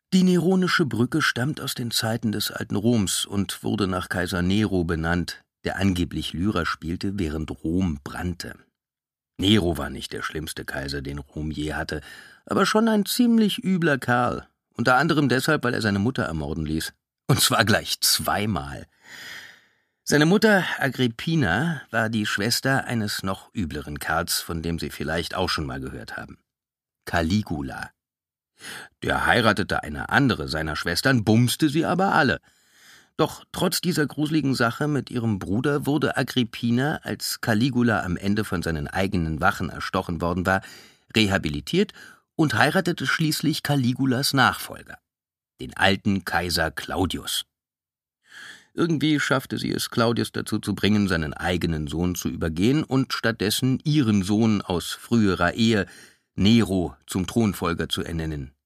Die Neronische Brücke stammt aus den Zeiten des alten Roms und wurde nach Kaiser Nero benannt, der angeblich Lyra spielte, während Rom brannte. Nero war nicht der schlimmste Kaiser, den Rom je hatte, aber schon ein ziemlich übler Kerl, unter anderem deshalb, weil er seine Mutter ermorden ließ. Und zwar gleich zweimal. Seine Mutter, Agrippina, war die Schwester eines noch übleren Kerls, von dem Sie vielleicht auch schon mal gehört haben. Caligula. Der heiratete eine andere seiner Schwestern, bumste sie aber alle. Doch trotz dieser gruseligen Sache mit ihrem Bruder wurde Agrippina, als Caligula am Ende von seinen eigenen Wachen erstochen worden war, rehabilitiert und heiratete schließlich Caligulas Nachfolger, den alten Kaiser Claudius. Irgendwie schaffte sie es, Claudius dazu zu bringen, seinen eigenen Sohn zu übergehen und stattdessen ihren Sohn aus früherer Ehe, Nero, zum Thronfolger zu ernennen,